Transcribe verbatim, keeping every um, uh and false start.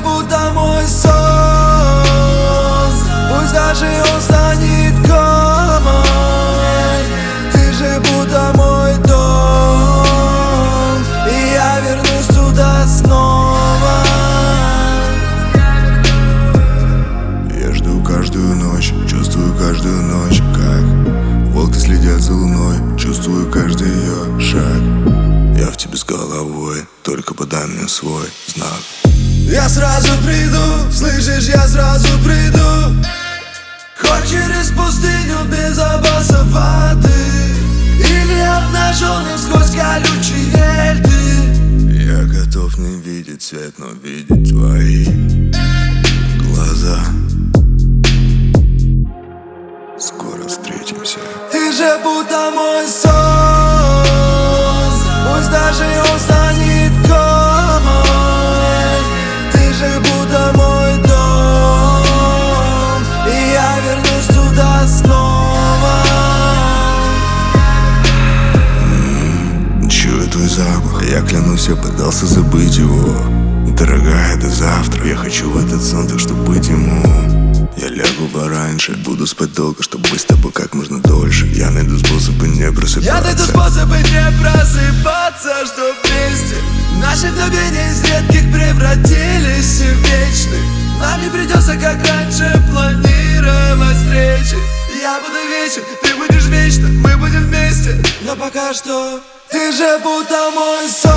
будто мой сон, пусть даже он станет комом. Ты же будто мой дом, и я вернусь туда снова. Я жду каждую ночь, чувствую каждую ночь, как волки следят за луной, чувствую каждый ее шаг. Я в тебе с головой, только подай мне свой знак. Я сразу приду, слышишь, я сразу приду. Хоть через пустыню без запаса воды, или обнаженным сквозь колючие льды. Я готов не видеть свет, но видеть твои глаза. Скоро встретимся. Ты же будто мой сон, пусть даже он станет комом. Ты же будто мой дом, и я вернусь туда снова. М-м, чую твой запах, я клянусь, я пытался забыть его. Дорогая, до завтра, я хочу в этот сон, так что быть ему. Я лягу пораньше, буду спать долго, чтобы быть с тобой как можно дольше. Я найду способы не просыпаться. Я найду способы не просыпаться, чтоб вместе наши мгновения из редких превратились в вечных. Нам не придется, как раньше, планировать встречи. Я буду вечен, ты будешь вечно, мы будем вместе. Но пока что ты же будто мой сон,